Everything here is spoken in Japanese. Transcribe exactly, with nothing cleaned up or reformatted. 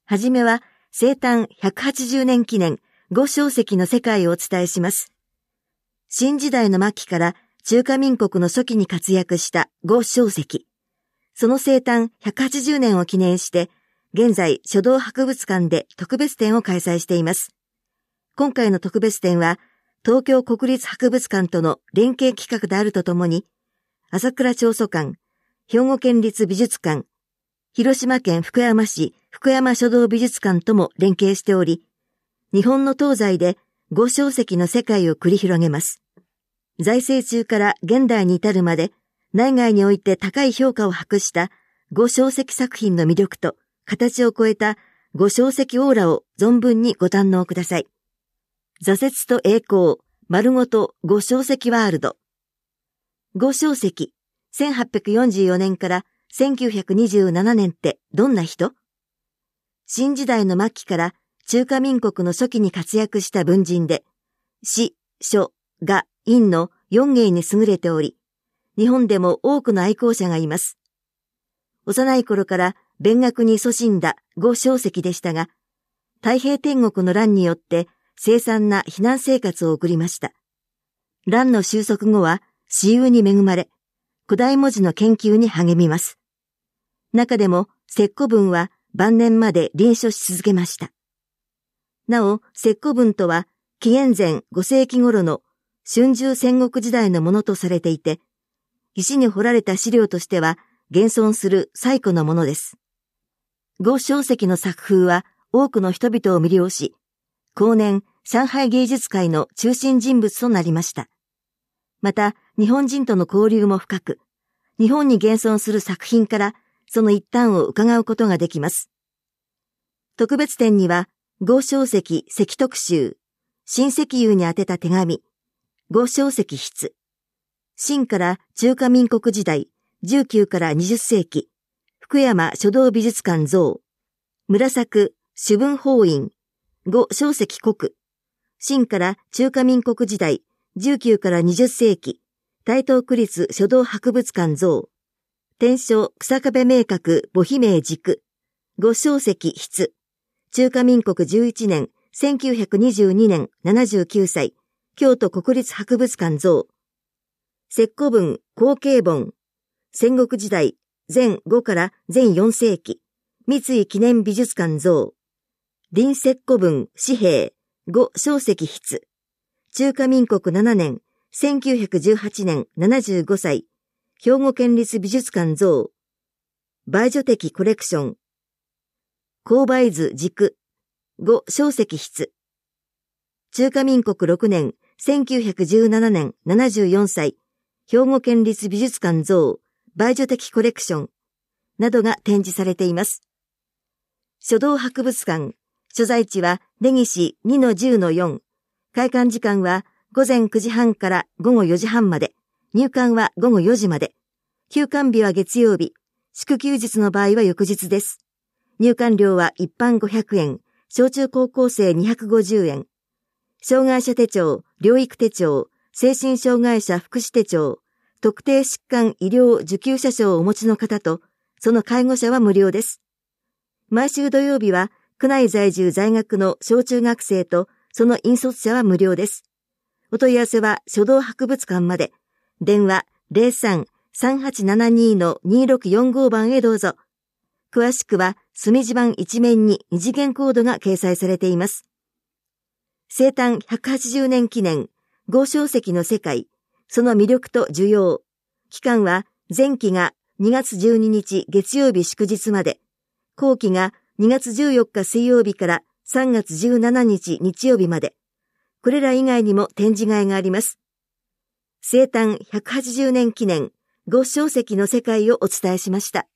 はじめは生誕ひゃくはちじゅうねん記念呉昌石の世界をお伝えします。新時代の末期から中華民国の初期に活躍した呉昌石。その生誕ひゃくはちじゅうねんを記念して、現在書道博物館で特別展を開催しています。今回の特別展は、東京国立博物館との連携企画であるとともに、朝倉調査館、兵庫県立美術館、広島県福山市福山書道美術館とも連携しており、日本の東西で呉昌石の世界を繰り広げます。在世中から現代に至るまで、内外において高い評価を博した呉昌石作品の魅力と形を超えた呉昌石オーラを存分にご堪能ください。挫折と栄光、丸ごと呉昌石ワールド。呉昌石、せんはっぴゃくよんじゅうよねんからせんきゅうひゃくにじゅうななねんってどんな人？新時代の末期から中華民国の初期に活躍した文人で、詩、書、画、韻の四芸に優れており、日本でも多くの愛好者がいます。幼い頃から勉学に勤しんだ呉昌石でしたが、太平天国の乱によって凄惨な避難生活を送りました。乱の収束後は詩友に恵まれ、古代文字の研究に励みます。中でも石古文は晩年まで臨書し続けました。なお、石古文とは紀元前ごせいき頃の春秋戦国時代のものとされていて、石に彫られた資料としては現存する最古のものです。呉昌石の作風は多くの人々を魅了し、後年上海芸術界の中心人物となりました。また、日本人との交流も深く、日本に現存する作品からその一端を伺うことができます。特別展には、呉昌石石特集、新石友に宛てた手紙、呉昌石筆、清から中華民国時代、じゅうきゅうからにじゅっせいき、福山書道美術館像、村作朱文法院、呉昌石国、清から中華民国時代、じゅうきゅうからにじゅっせいき、台東区立書道博物館像、天正草壁明閣母妃名軸、呉昌石筆、中華民国じゅういちねん、せんきゅうひゃくにじゅうにねんななじゅうきゅうさい、京都国立博物館像、石古文後継本、戦国時代、前ごから前よんせいき、三井記念美術館像、臨石古文紙幣、呉昌石筆、中華民国ななねん、せんきゅうひゃくじゅうはちねんななじゅうごさい、兵庫県立美術館像、梅女的コレクション、勾配図軸、呉昌石筆、中華民国ろくねん、せんきゅうひゃくじゅうななねんななじゅうよんさい、兵庫県立美術館像、梅女的コレクション、などが展示されています。書道博物館、所在地は根岸 にのじゅうのよん、開館時間はごぜんくじはんからごごよじはんまで、入館はごごよじまで、休館日は月曜日、祝休日の場合は翌日です。入館料は一般ごひゃくえん、小中高校生にひゃくごじゅうえん。障害者手帳、療育手帳、精神障害者福祉手帳、特定疾患医療受給者証をお持ちの方と、その介護者は無料です。毎週土曜日は、区内在住在学の小中学生と、その引率者は無料です。お問い合わせは書道博物館まで。電話 ゼロさん さんはちななに のにろくよんご 番へどうぞ。詳しくは隅地板一面に二次元コードが掲載されています。生誕ひゃくはちじゅうねん記念、呉昌石の世界、その魅力と需要。期間は前期がにがつじゅうににち月曜日祝日まで、後期がにがつじゅうよっか水曜日からさんがつじゅうしちにち日曜日まで、これら以外にも展示会があります。生誕ひゃくはちじゅうねん記念、呉昌石の世界をお伝えしました。